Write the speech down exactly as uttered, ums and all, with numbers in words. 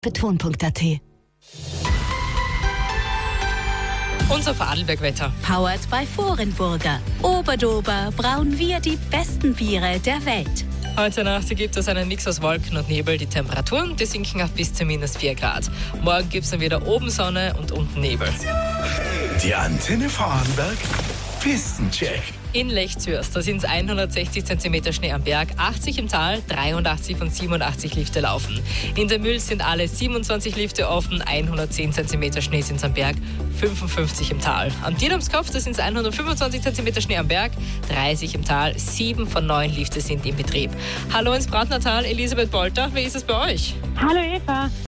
beton punkt a t. Unser Vorarlberg-Wetter. Powered by Vorenburger. Oberdober brauen wir die besten Biere der Welt. Heute Nacht gibt es einen Mix aus Wolken und Nebel. Die Temperaturen, die sinken auf bis zu minus vier Grad. Morgen gibt es dann wieder oben Sonne und unten Nebel. Die Antenne Vorarlberg Pistencheck. In Lechzürs, da sind es hundertsechzig Zentimeter Schnee am Berg, achtzig im Tal, dreiundachtzig von siebenundachtzig Lifte laufen. In der Mühl sind alle siebenundzwanzig Lifte offen, hundertzehn Zentimeter Schnee sind am Berg, fünfundfünfzig im Tal. Am Dietramskopf, da sind es hundertfünfundzwanzig Zentimeter Schnee am Berg, dreißig im Tal, sieben von neun Lifte sind in Betrieb. Hallo ins Brandnertal, Elisabeth Bolter, wie ist es bei euch? Hallo Eva.